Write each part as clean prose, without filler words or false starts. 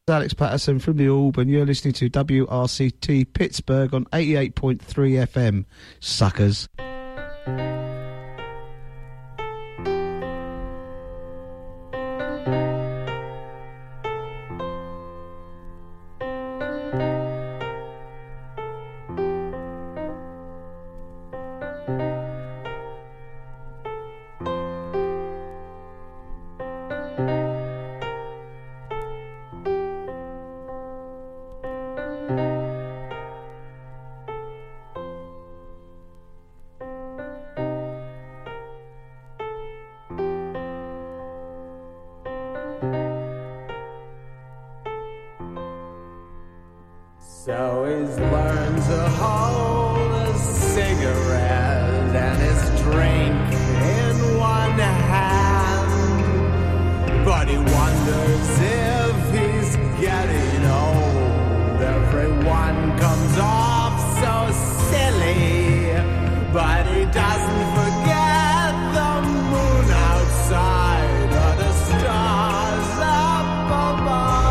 Alex Patterson from the Alban. You're listening to WRCT Pittsburgh on 88.3 FM. Suckers. So he learns to hold a cigarette and his drink in one hand, but he wonders if he's getting old. Everyone comes off so silly, but he doesn't forget the moon outside or the stars up above.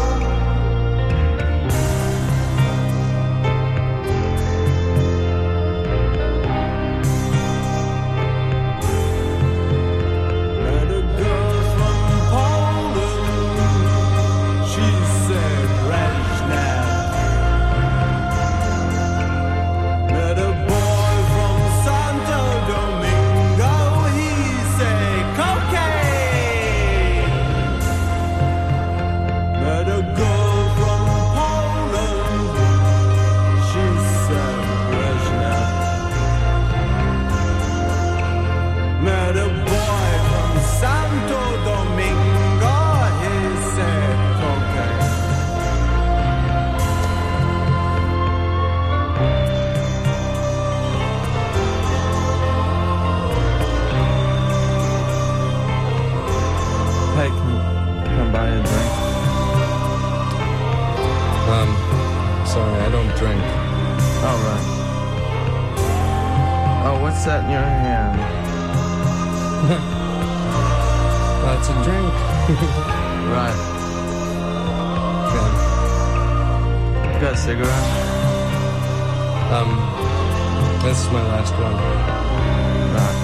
Sorry, I don't drink. All right. Oh, what's that in your hand? That's a drink. Right. Yeah. You got a cigarette? This is my last one. Right.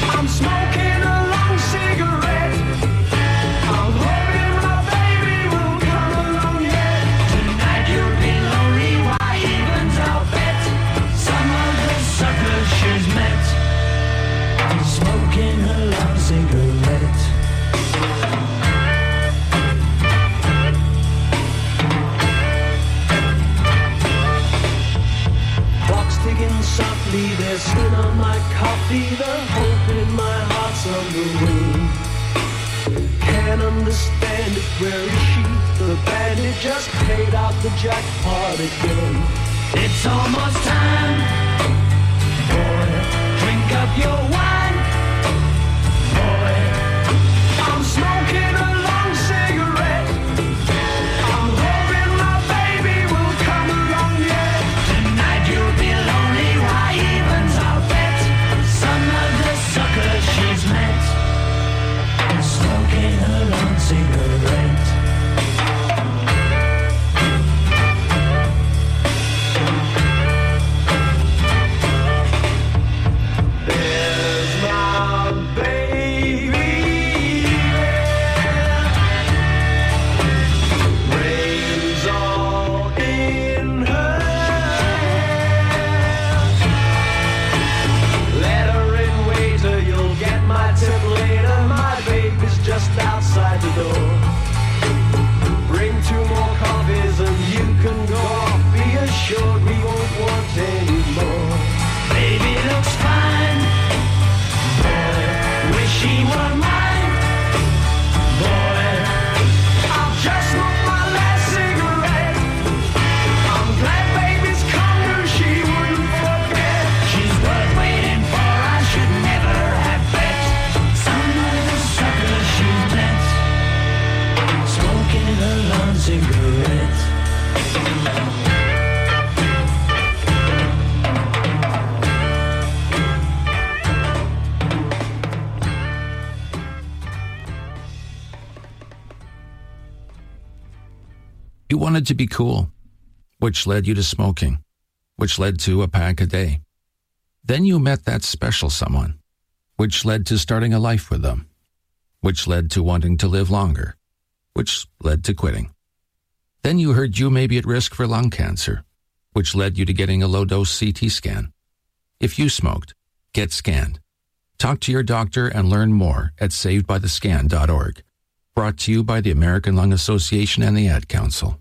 Smoking a long cigarette. I'm hoping my baby will my coffee, the hope in my heart's on the wing. Can't understand it, where is she? The bandit just paid out the jackpot again. It's almost time, boy, drink up your wine. Boy, I'm smoking a long cigarette. I'm hoping my baby will come along yet. Tonight you'll be lonely, why evens I'll bet. Some of the suckers she's met, smoking a long cigarette. There's my baby, rain's all in her hair. Let her in, waiter, you'll get my tip later. My baby's just outside the door. Bring 2 more coffees and you can go off. Be assured we won't want any more. Baby looks fine, boy, wish she were mine. Boy, I'll just smoke my last cigarette. I'm glad baby's come through, she wouldn't forget. She's worth waiting for, I should never have bet. Some of the suckers she's met, smoking a long cigarette. You wanted to be cool, which led you to smoking, which led to a pack a day. Then you met that special someone, which led to starting a life with them, which led to wanting to live longer, which led to quitting. Then you heard you may be at risk for lung cancer, which led you to getting a low-dose CT scan. If you smoked, get scanned. Talk to your doctor and learn more at savedbythescan.org. Brought to you by the American Lung Association and the Ad Council.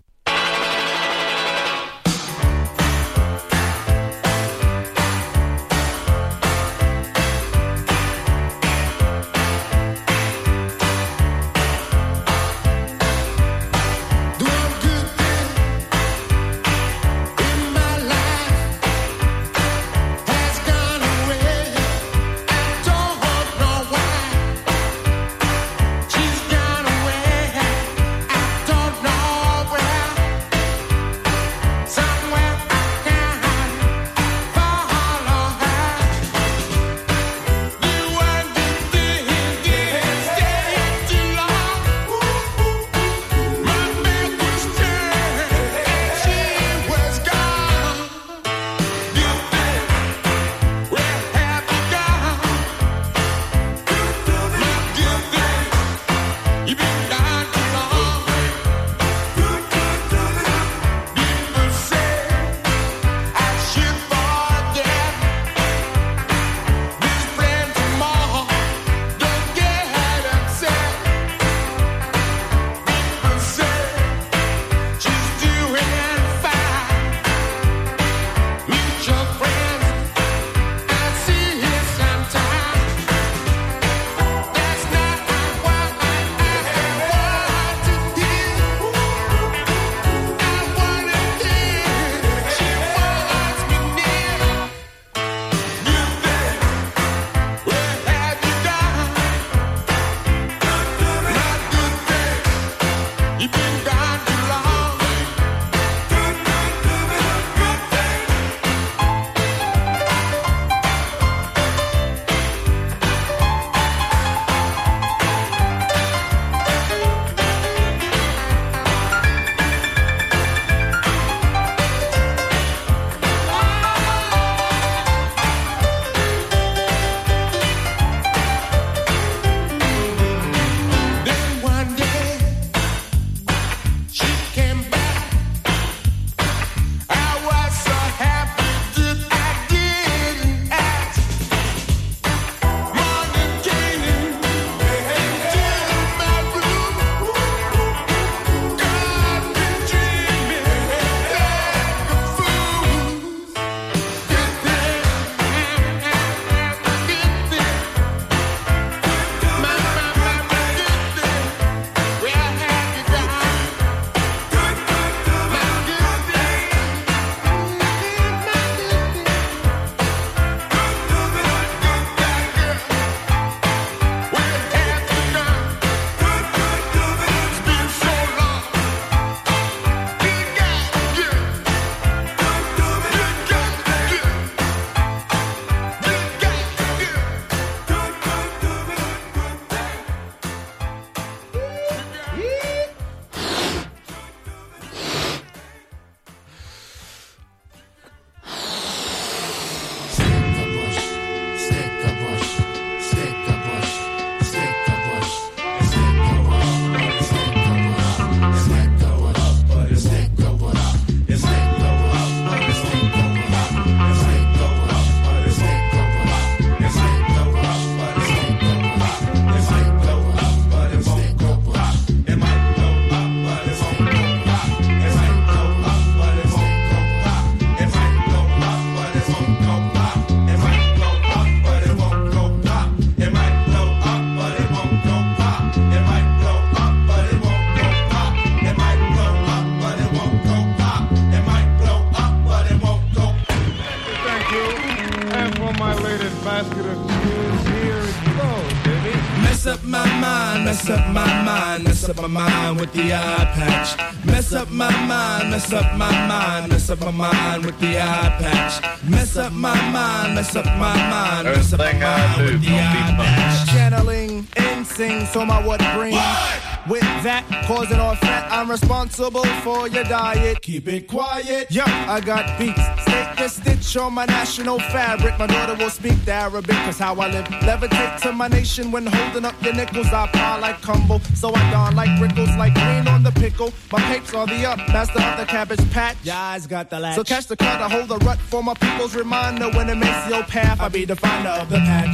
mess up my mind with the eye patch. Mess up my mind, mess up my mind, mess up my mind with the eye patch. Mess up my mind, mess up my mind, mess up my mind with the eye patch. Channeling insane, so my what brings. With that, causing all fat, I'm responsible for your diet. Keep it quiet. Yo, I got beats, snake and stitch on my national fabric. My daughter will speak the Arabic, cause how I live. Levitate to my nation when holding up your nickels. I pile like Cumbo, so I don like Rickles, like green on the pickle. My papes on the up, master of the cabbage patch. Your eyes got the latch. So catch the card, I hold the rut for my people's reminder. When it makes your path, I be the finder of the patch.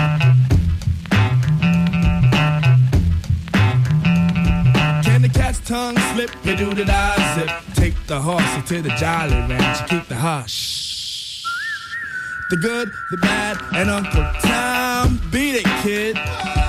The cat's tongue slip, you do the eye zip. Take the horse to the Jolly Ranch, you keep the hush. The good, the bad, and Uncle Tom, beat it, kid.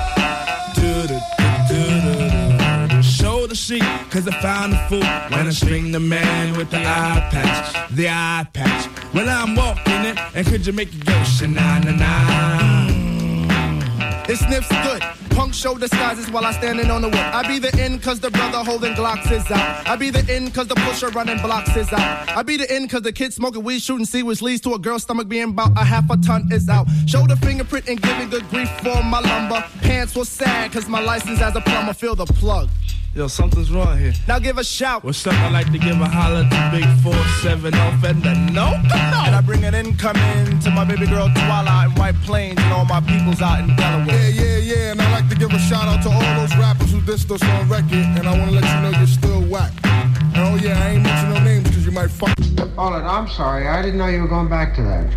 Show the sheep, cause I found the fool. When I string the man with the eye patch, the eye patch. Well, I'm walking it, and could you make it go sha-na-na-na? It sniffs good. Punk show disguises while I standing on the whip. I be the in cause the brother holding Glocks is out. I be the in cause the pusher running blocks is out. I be the in cause the kid smoking weed shooting C, which leads to a girl's stomach being about a half a ton is out. Show the fingerprint and giving good grief for my lumber. Pants was sad cause my license as a plumber. Feel the plug. Yo, something's wrong here. Now give a shout. What's up? I like to give a holler to Big 4-7 off and the no. And I bring an incoming to my baby girl Twilight in White Plains and all my peoples out in Delaware. Yeah. And I like to give a shout out to all those rappers who dissed us on record. And I want to let you know you're still whack. And oh yeah, I ain't mention no names because you might fuck. Hold it, I'm sorry. I didn't know you were going back to that.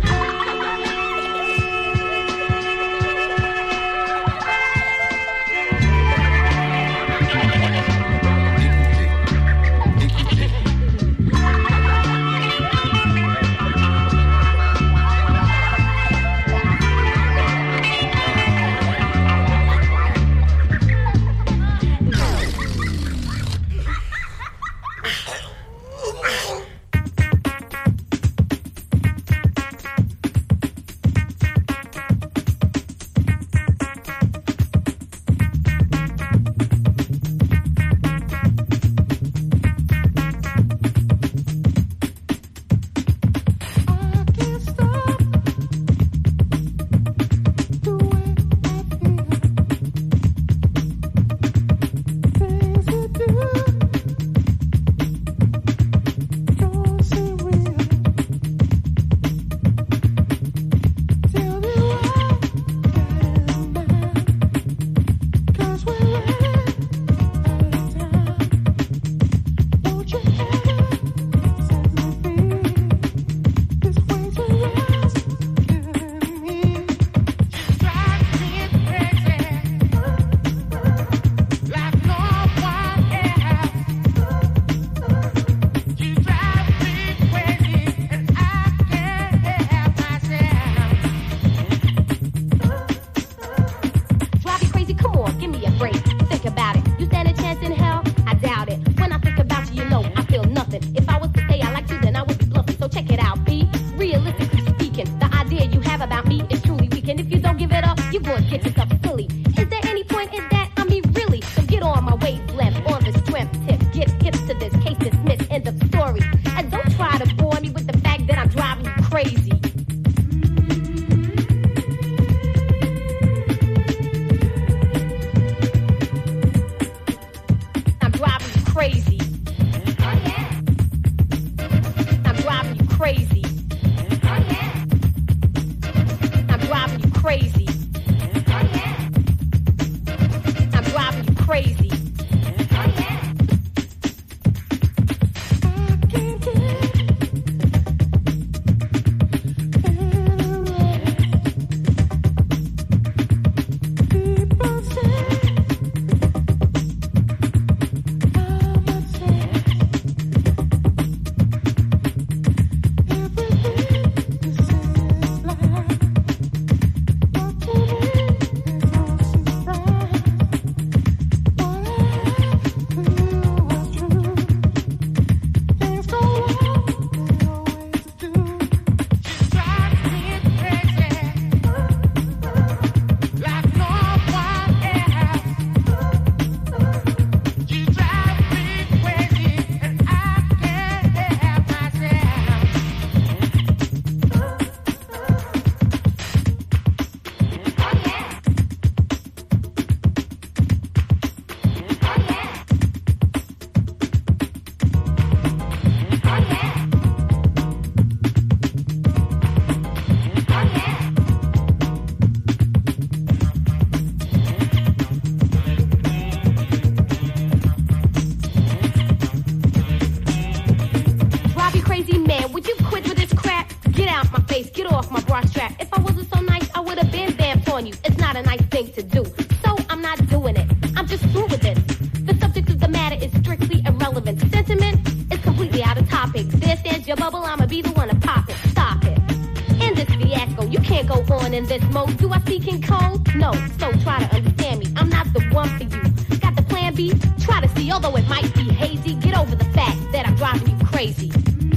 face, get off my bra strap. If I wasn't so nice, I would have been vamped on you. It's not a nice thing to do, so I'm not doing it. I'm just through with this. The subject of the matter is strictly irrelevant. Sentiment is completely out of topic. There stands your bubble, I'ma be the one to pop it. Stop it. In this fiasco, you can't go on in this mode. Do I speak in code? No, so try to understand me. I'm not the one for you. Got the plan B? Try to see, although it might be hazy. Get over the fact that I'm driving you crazy.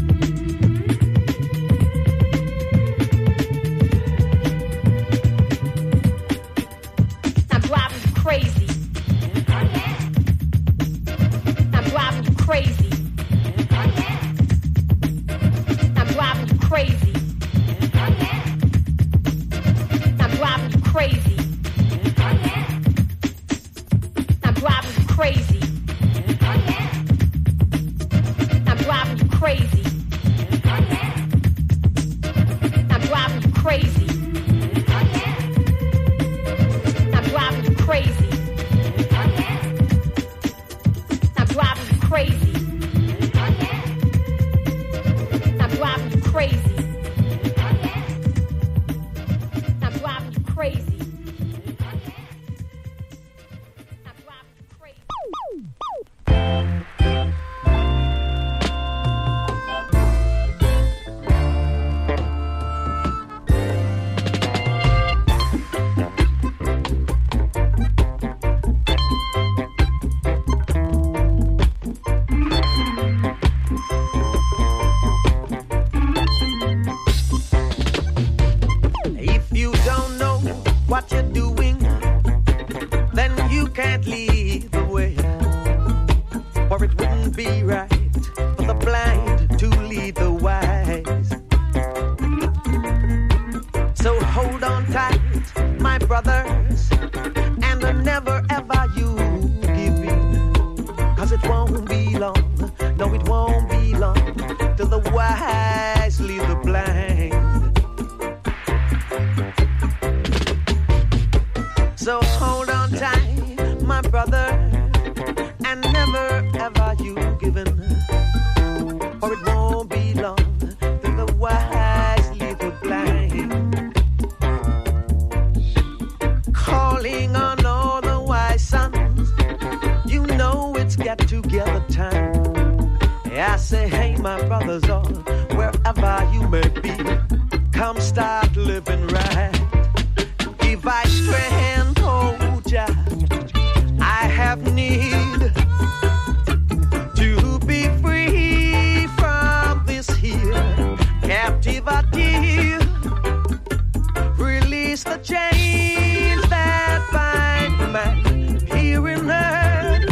I'm driving you crazy. I'm driving you crazy. I'm driving you crazy. I'm driving you crazy. I'm driving you crazy. I'm driving you crazy. I'm driving you crazy. I'm driving you crazy. I'm driving you crazy. I'm driving you crazy. I'm driving you crazy. I'm driving you crazy. If you don't know what you're doing, then you can't lead the way. For it wouldn't be right for the blind to lead the wise. So hold on tight, my brothers, and never ever you give in. 'Cause it won't be long, no it won't be long, till the wise lead the blind. So hold on tight, my brother, and never ever you give in. For it won't be long till the wise lead the blind. Calling on all the wise sons, you know it's get together time. I say, hey, my brothers, all wherever you may be, come start living right. Give I strength, oh Jah, I have need to be free from this here captivity. Release the chains that bind man here in earth.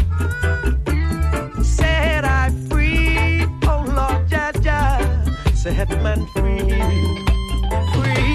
Set I free, oh Lord Jah Jah, set man free, free.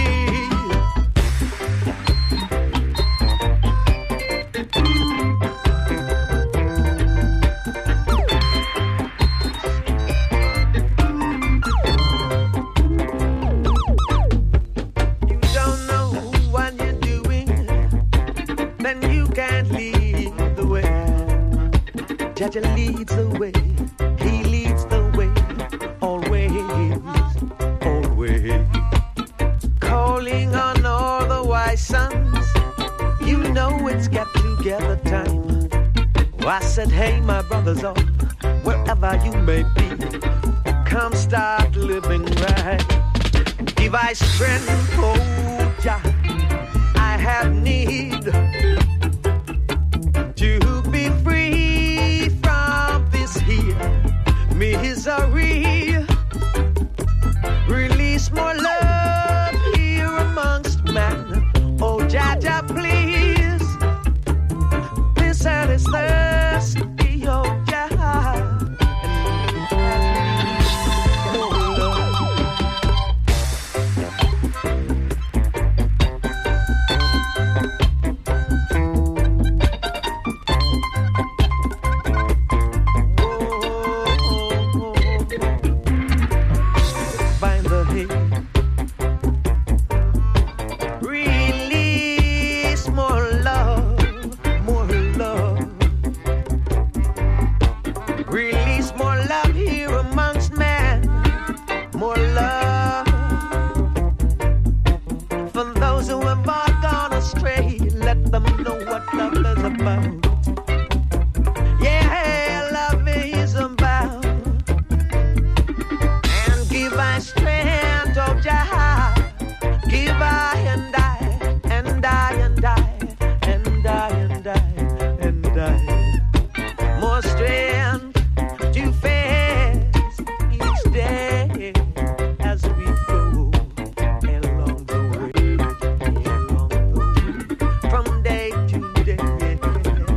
Jah leads the way, he leads the way, always, always. Calling on all the wise sons, you know it's get together time. I said, hey, my brothers, all wherever you may be, come start living right. Give I strength, oh Jah, I have need to be free from this here misery. Release more love here amongst men. Oh Jah Jah, please. This and is thirsty, oh Jah. about. Yeah, love is about. And give I strength of Jah. Give I and I, and I, and I, and I, and I, and I. More strength to face each day as we go along the way, from day to day.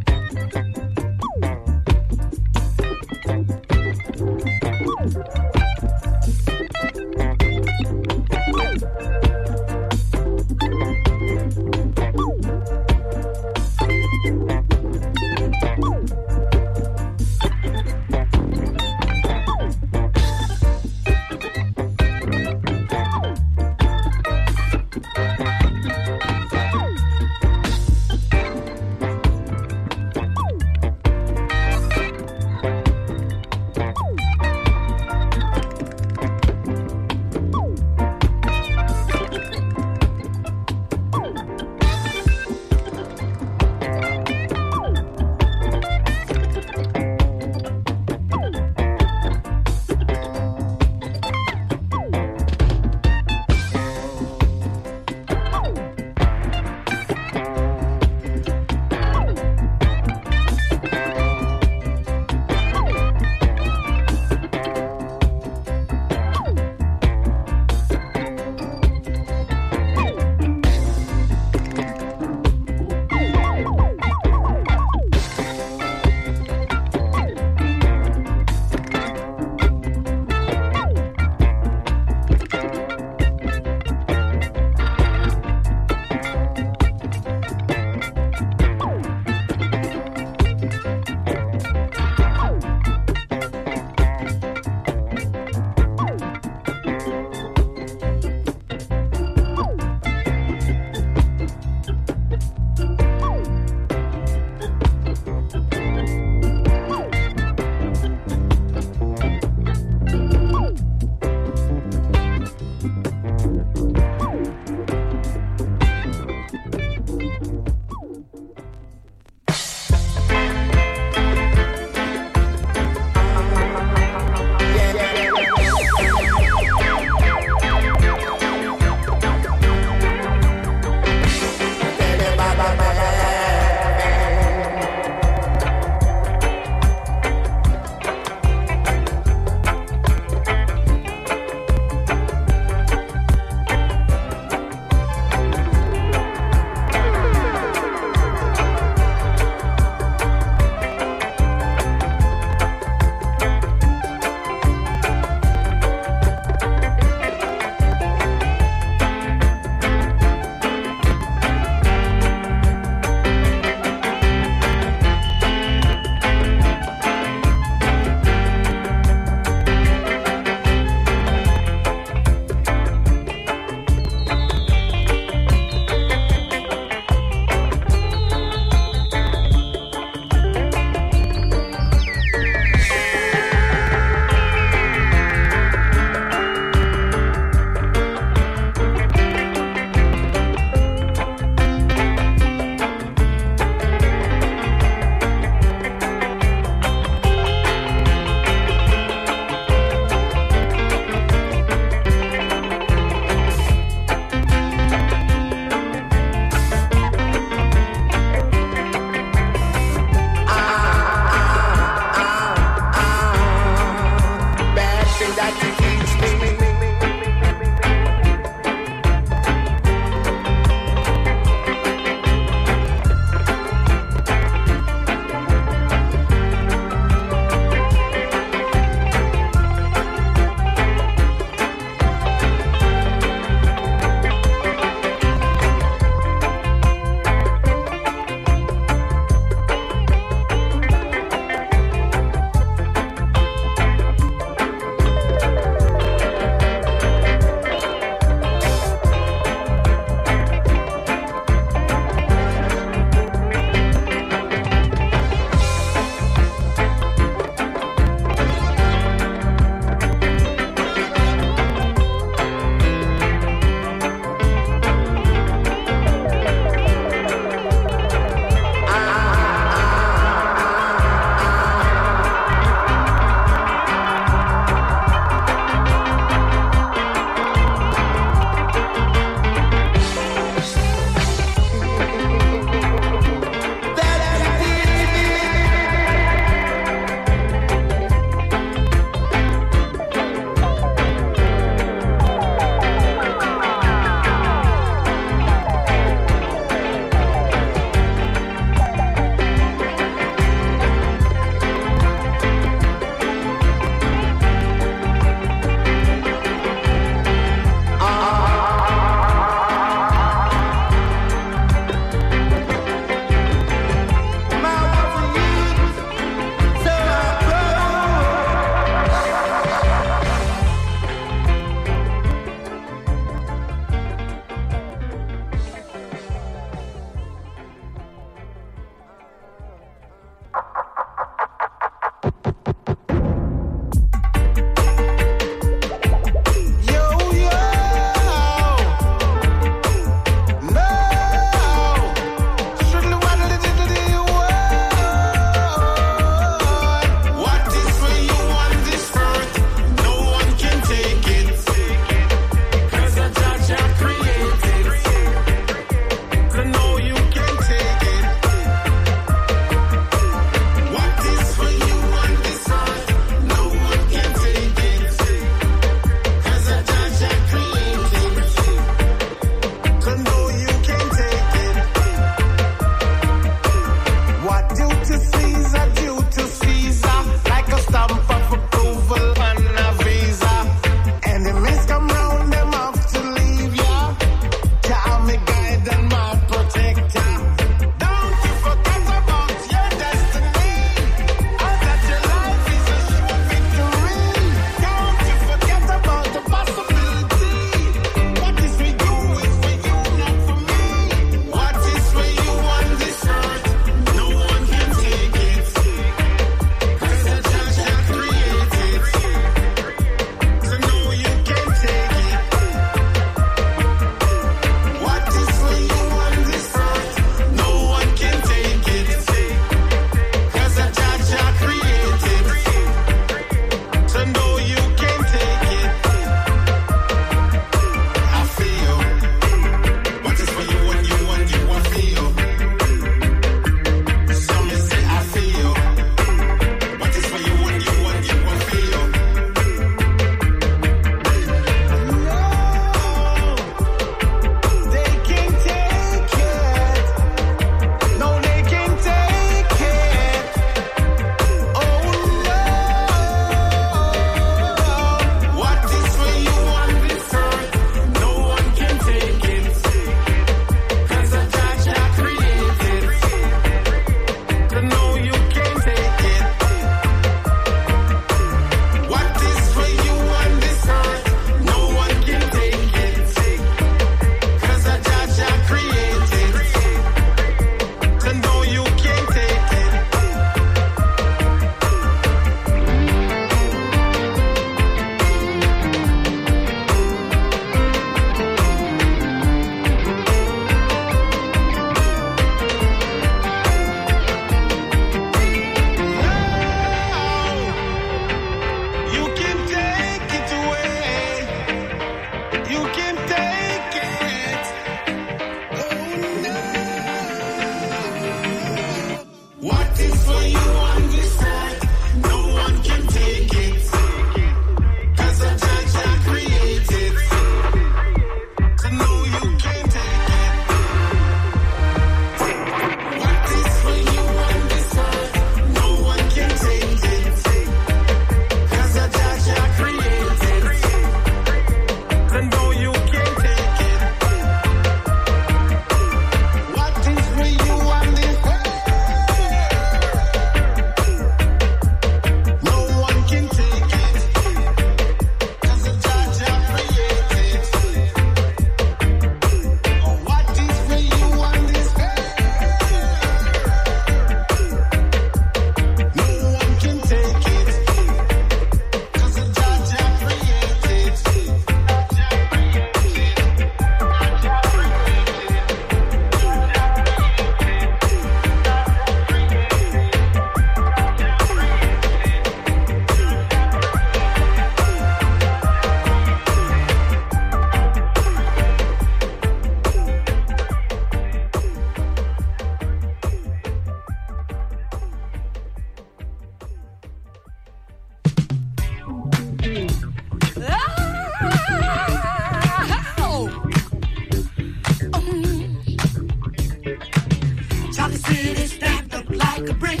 Talk City stacked up like a brick.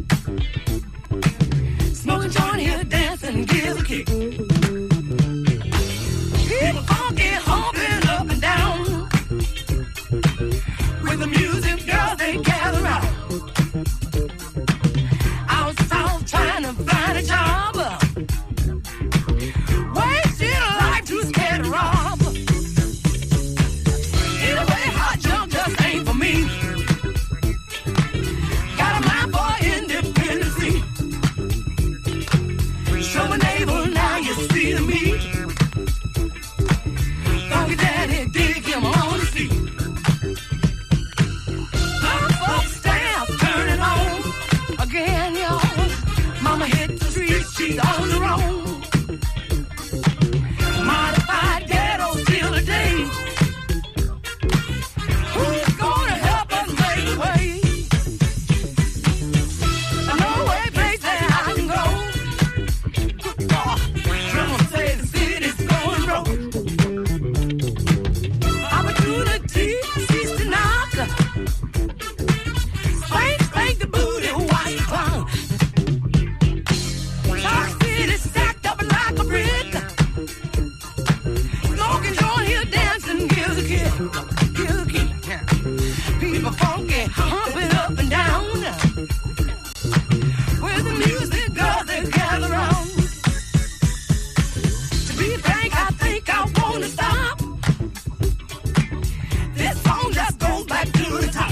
Smoking joint here, dancing, give a kick. People funky, humping up and down. With the music, girls, they gather round. Out south trying to find a job. Wasting a life too scared to rob. Anyway, hot junk just ain't for me. Got a mind for independency. Show a neighbor, now you see the meat. Funky daddy, dig him on the seat. Upstairs, turn it on again, y'all. Mama hit the street, she's on the road. Modified ghetto still today. Who's gonna help us make the way? I know a place that I can go. Someone say the city's going broke. Opportunity cease to knock. Spank the booty, white clown. Talk City stacked up like a brick. Smoking joint here, dancing, give a kick. Give a kick. People funky, humping up and down. With the music, girls, they gather round. To be frank, I think I wanna stop. This song just goes back to the top.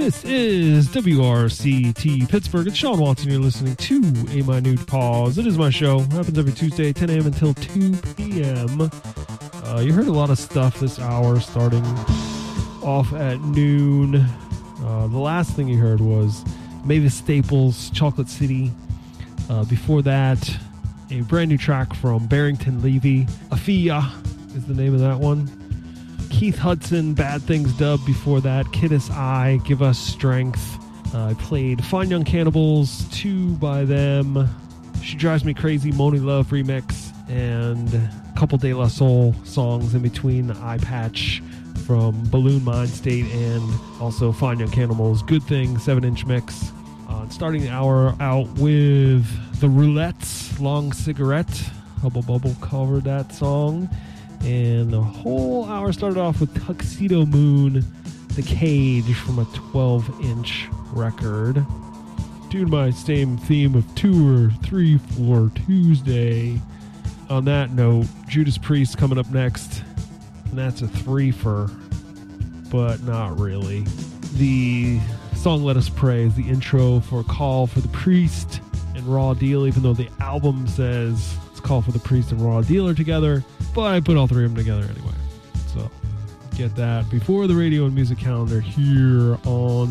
This is WRCT Pittsburgh. It's Sean Watson. You're listening to A Minute Pause. It is my show. It happens every Tuesday, 10 a.m. until 2 p.m. You heard a lot of stuff this hour, starting off at noon. The last thing you heard was Mavis Staples' Chocolate City. Before that, a brand new track from Barrington Levy. Afia is the name of that one. Keith Hudson, Bad Things Dub. Before that, Kid Us Eye, Give Us Strength. I played Fine Young Cannibals, 2 by them. She Drives Me Crazy, Moni Love remix, and a couple De La Soul songs in between, the Eye Patch from Balloon Mind State, and also Fine Young Cannibals, Good Thing, 7-inch mix. Starting the hour out with the Roulettes, Long Cigarette. Hubble Bubble covered that song. And the whole hour started off with Tuxedo Moon, The Cage, from a 12-inch record. Doing my same theme of 2 or 3 for Tuesday. On that note, Judas Priest coming up next. And that's a 3-fer, but not really. The song Let Us Pray is the intro for Call for the Priest and Raw Deal, even though the album says it's Call for the Priest and Raw Deal are together. But I put all 3 of them together anyway. So get that before the radio and music calendar here on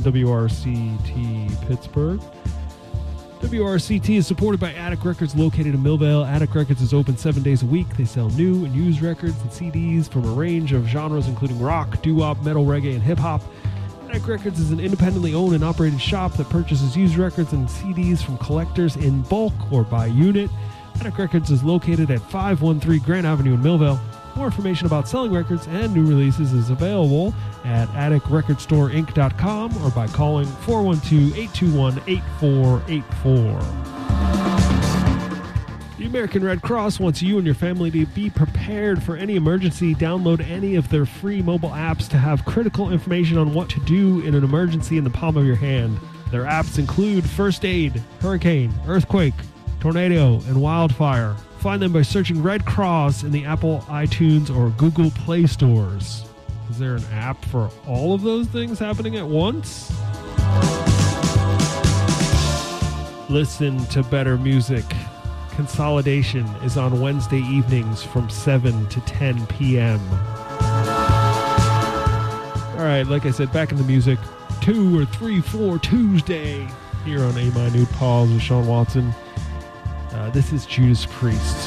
WRCT Pittsburgh. WRCT is supported by Attic Records, located in Millvale. Attic Records is open 7 days a week. They sell new and used records and CDs from a range of genres, including rock, doo-wop, metal, reggae, and hip-hop. Attic Records is an independently owned and operated shop that purchases used records and CDs from collectors in bulk or by unit. Attic Records is located at 513 Grant Avenue in Millvale. More information about selling records and new releases is available at atticrecordstoreinc.com or by calling 412-821-8484. The American Red Cross wants you and your family to be prepared for any emergency. Download any of their free mobile apps to have critical information on what to do in an emergency in the palm of your hand. Their apps include First Aid, Hurricane, Earthquake, Tornado, and Wildfire. Find them by searching Red Cross in the Apple, iTunes, or Google Play stores. Is there an app for all of those things happening at once? Listen to better music. Consolidation is on Wednesday evenings from 7 to 10 p.m. All right, like I said, back in the music. 2 or 3 for Tuesday here on A Minute Pause with Sean Watson. This is Judas Priest.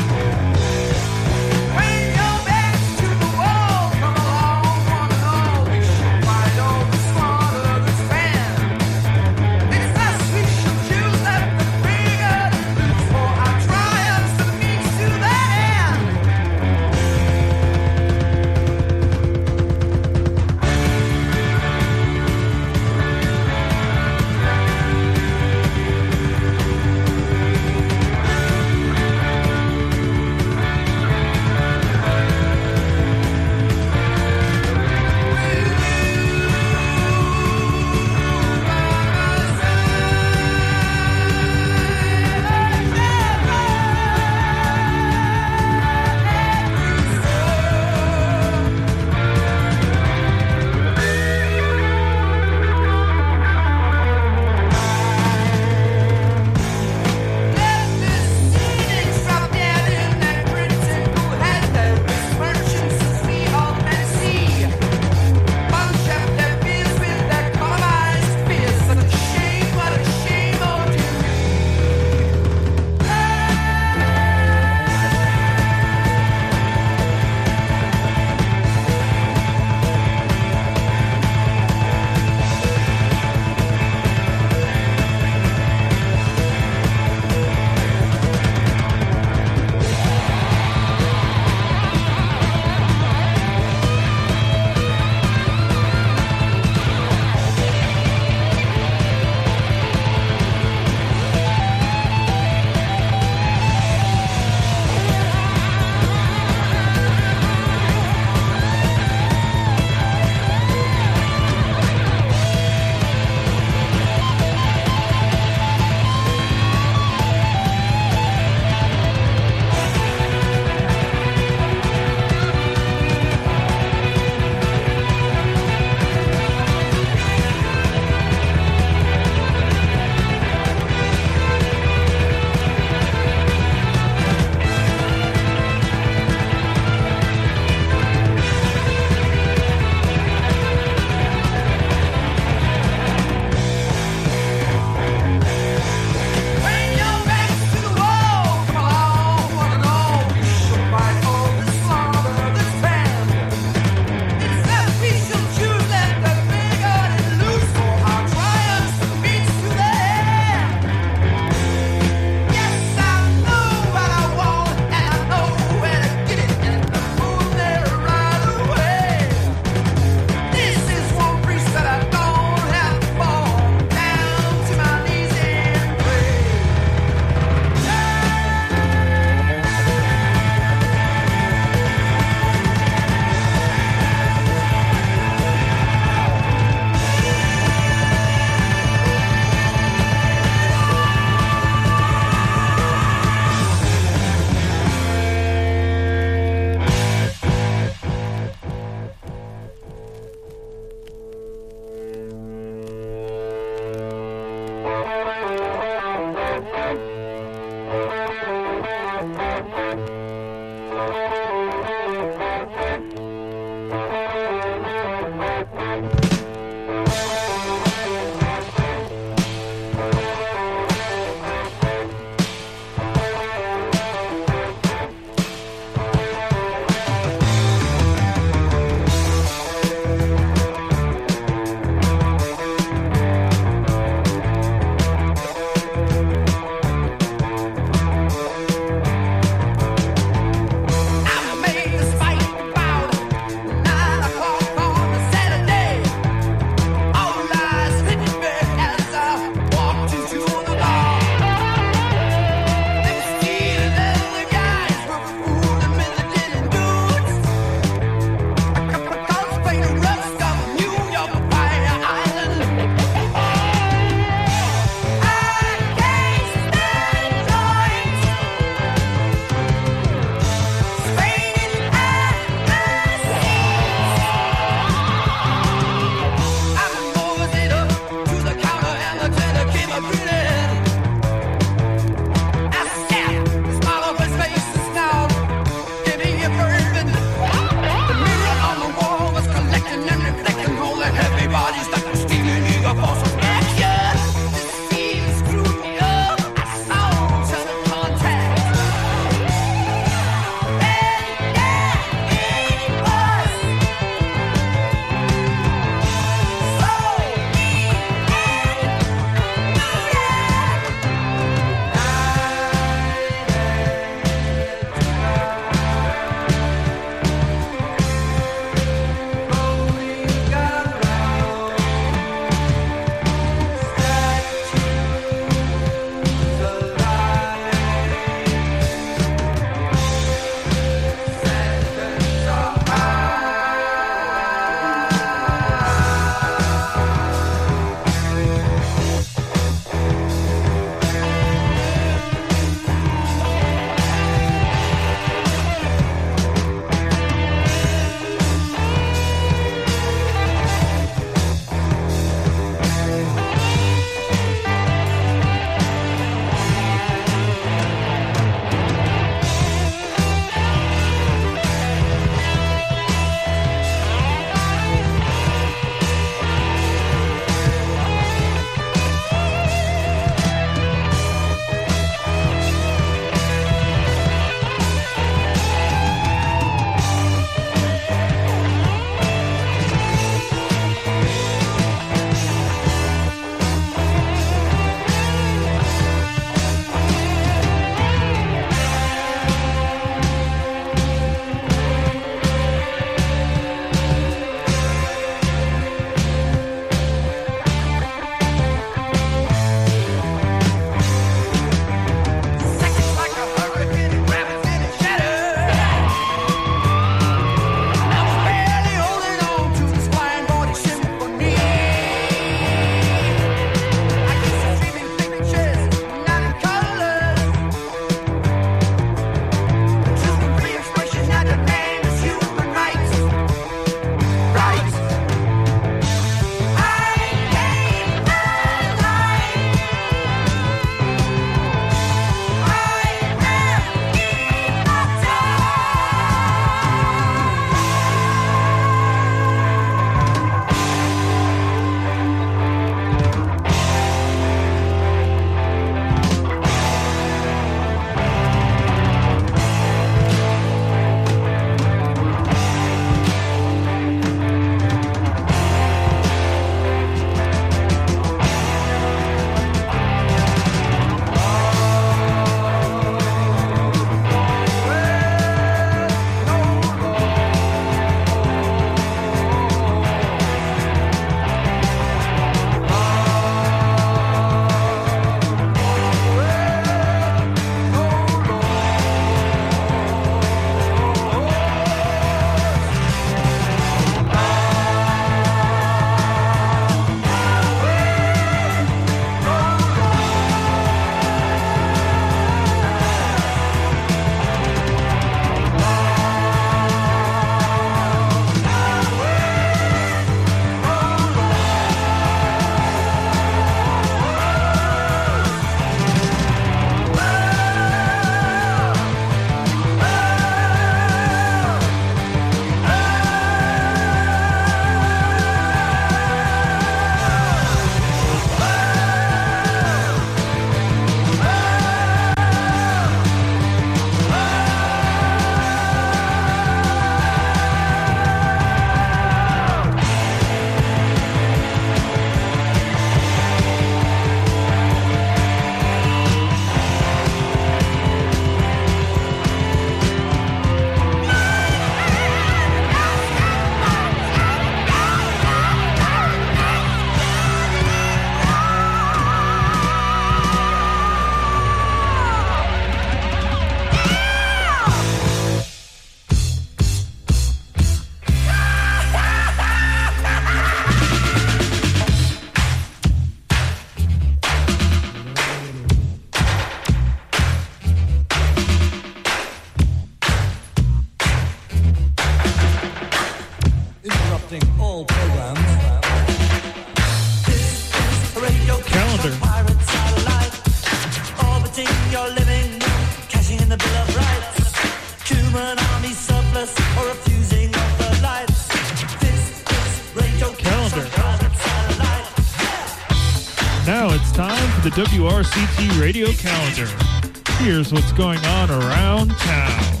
Now it's time for the WRCT radio calendar. Here's what's going on around town.